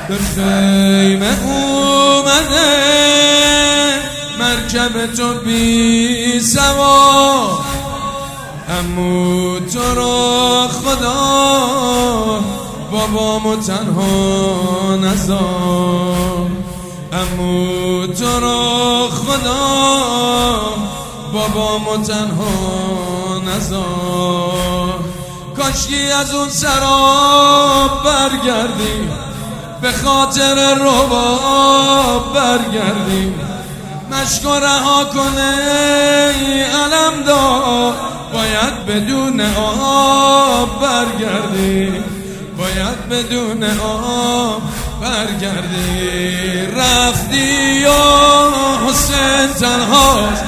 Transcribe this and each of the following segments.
به خیمه اومده مرکب تو بی سوار، عمو تو رو خدا بابامو تنها نذار، عمو تو رو خدا بابامو تنها نذار. کاشکی از اون سراب برگردی، به خاطر رباب برگردی، مشکو رها کنه علمدار، باید بدون آب برگردی، باید بدون آب برگردی. رفتی و حسین تنهاست،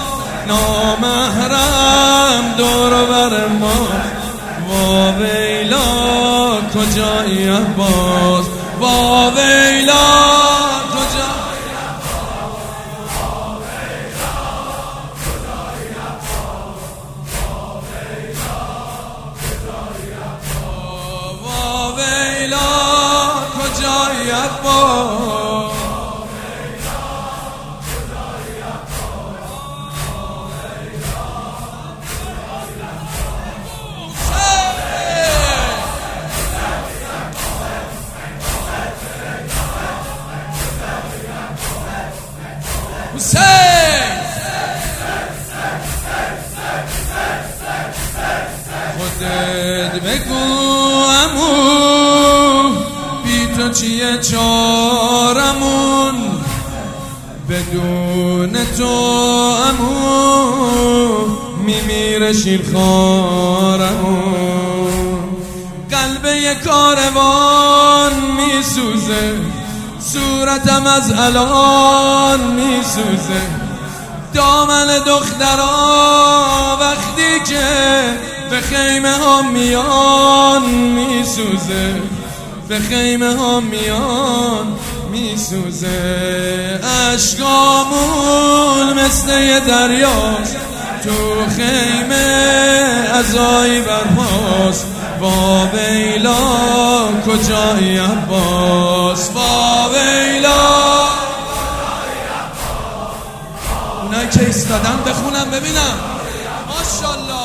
نامحرم دور بر ما، وا ویلا کجایی عباس، وا ویلا کجایی عباس. خودت بگو عمو بی تو چیه چارمون، بدون تو عمو میمیره شیرخوارمون. قلب یک کاروان میسوزه، صورتم از الان میسوزه، دامن دخترا وقتی که به خیمه ها میان میسوزه، به خیمه ها میان میسوزه. عشقامون مثل یه دریاست، تو خیمه عزایی برپاست، وا ویلا کجایی عباس، وا ویلا. اونایی که ایستادن بخونم ببینم، ماشاءالله.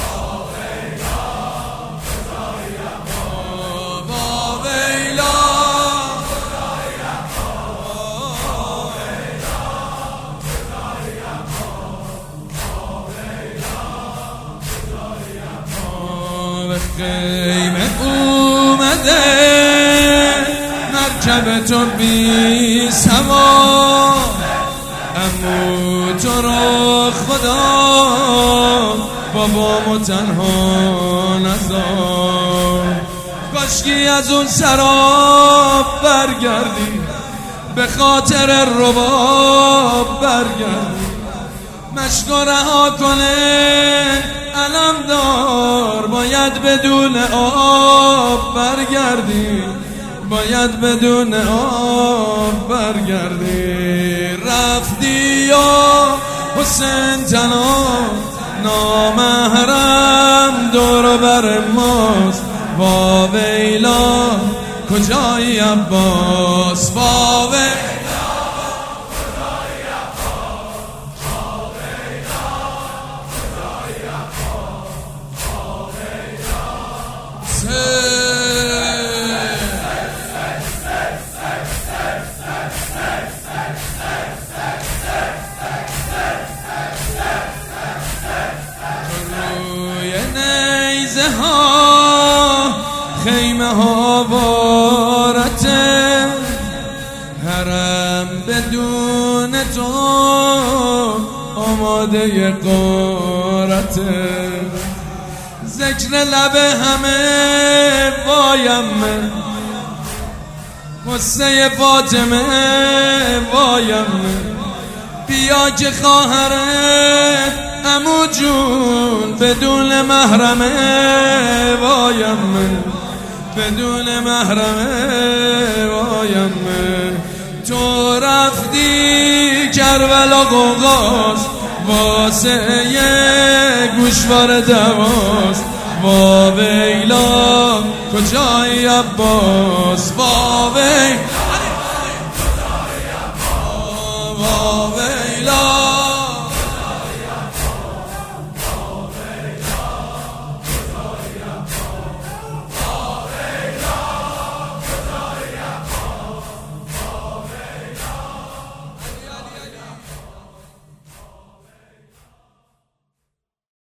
خیمه اومده مرکب تو بی سوار، عمو تو رو خدا بابامو تنها نذار. کاشکی از اون سراب برگردی، به خاطر رباب برگردی، مشکو رها کنه علمدار، باید بدون آب برگردی، باید بدون آب برگردی. رفتی و حسین تنها نامحرم دور بر ماست، وا ویلا کجایی عباس، وا ویلا. خیمه ها وارته، حرم بدون تو آماده غارته. ذکر لب همه وایمه، قصه فاطمه وایمه، بیا که خواهرت عمو جون بدون محرمه وایمه، بدون محرمه وایمه. تو رفتی کربلا قوقاست، واسه یه گوشوار دواست، وا ویلا کجایی عباس، وا ویلا.